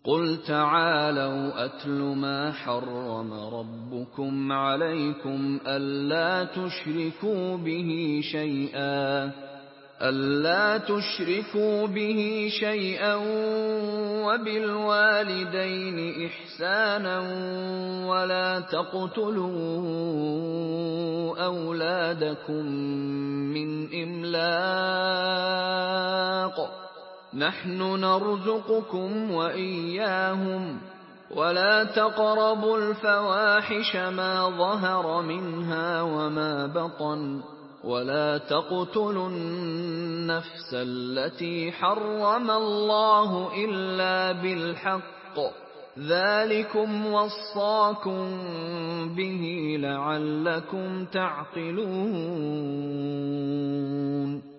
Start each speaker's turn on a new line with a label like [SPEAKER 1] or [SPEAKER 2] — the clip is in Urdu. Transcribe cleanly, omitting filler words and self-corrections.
[SPEAKER 1] قُلْ تَعَالَوْا أَتْلُ مَا حَرَّمَ رَبُّكُمْ عَلَيْكُمْ أَلَّا تُشْرِكُوا بِهِ شَيْئًا وَبِالْوَالِدَيْنِ إِحْسَانًا وَلَا تَقْتُلُوا أَوْلَادَكُم مِّنْ إِمْلَاقٍ ۖ نَّحْنُ نَرْزُقُكُمْ وَإِيَّاهُمْ ۖ وَلَا تَقْرَبُوا الْفَوَاحِشَ مَا ظَهَرَ مِنْهَا وَمَا بَطَنَ ۖ وَلَا تَقْتُلُوا النَّفْسَ الَّتِي حَرَّمَ اللَّهُ إِلَّا بِالْحَقِّ ۚ ذَٰلِكُمْ وَصَّاكُم بِهِ لَعَلَّكُمْ تَعْقِلُونَ